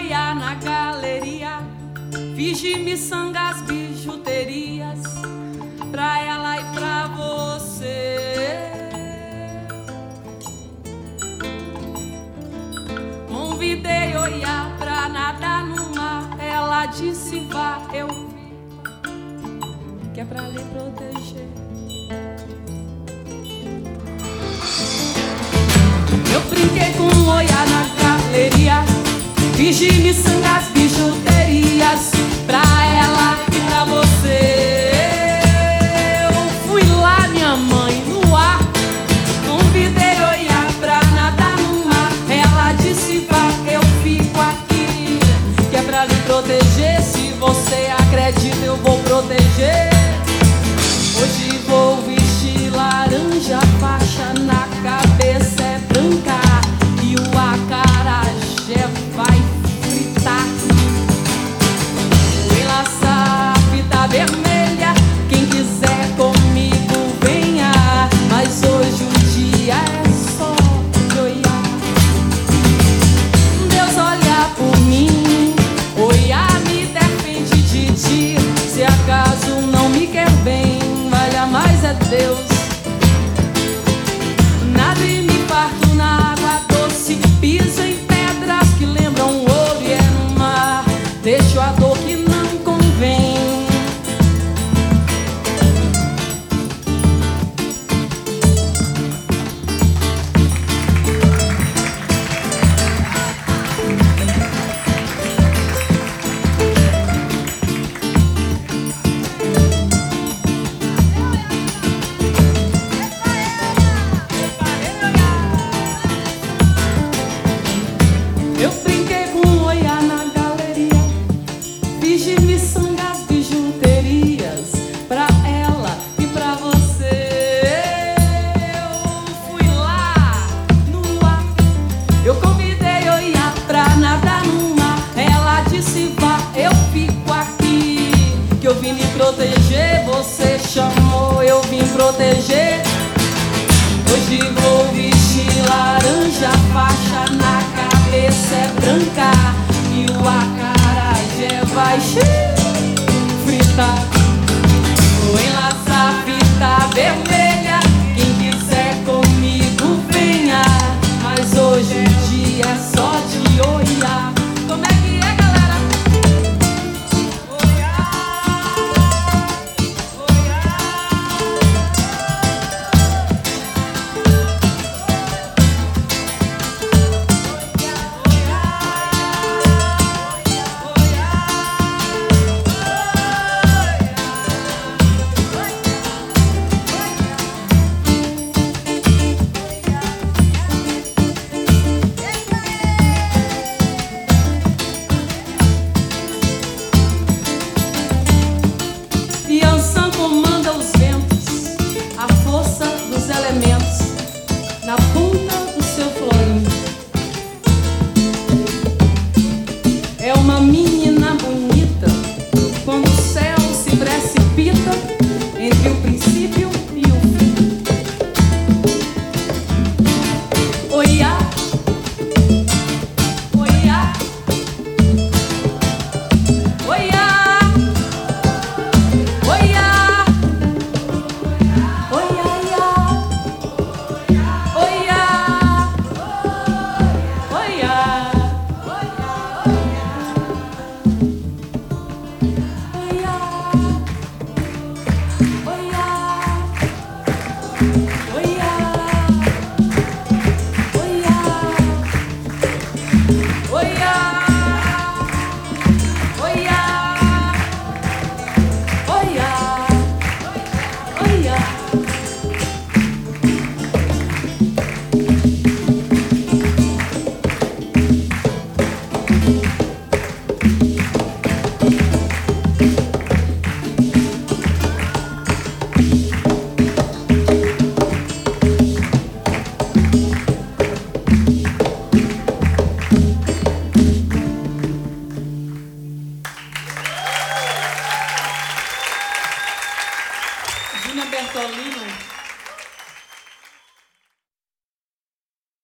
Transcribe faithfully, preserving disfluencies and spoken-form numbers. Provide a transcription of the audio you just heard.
oiá na galeria, fiz de miçangas bijuterias pra ela e pra você. Convidei oiá pra nadar no mar, ela disse vá, eu vi que é pra lhe proteger. Eu brinquei com um oiá na galeria, fiz de miçangas bijuterias pra ela e pra você. Eu fui lá, minha mãe, no ar, convidei oiá pra nadar no mar, ela disse vá, eu fico aqui, que é pra lhe proteger. Se você acredita, eu vou proteger. Hoje vou vestir laranja, faixa na cabeça é branca e o acarajé vai fritar. Enlaçar a fita vermelha, quem quiser comigo venha, mas hoje o dia é só de oiá. Deus olha por mim, oiá me defende de ti. Se acaso não me quer bem, valha mais é Deus. Nado e me parto na água doce, piso em pedras que lembram ouro e é no mar. Deixo a dor que não convém. Eu brinquei com um oiá na galeria, fiz de miçangas bijuterias pra ela e pra você. Eu fui lá no ar, eu convidei oiá pra nadar no mar, ela disse vá, eu fico aqui, que eu vim lhe proteger. Você chamou, eu vim proteger. Hoje vou vestir laranja, faixa na cabeça é branca e o acarajé vai fritar. Vou enlaçar a fita vermelha, quem quiser comigo venha, mas hoje o dia é só de oiá. Como é que é, galera? Oiá, oiá. Yansan comanda os ventos, a força dos elementos na ponta do seu florim. É uma menina bonita quando o céu se precipita entre o princípio e o fim. Oiá, oiá, oiá. Júnior Bertolino.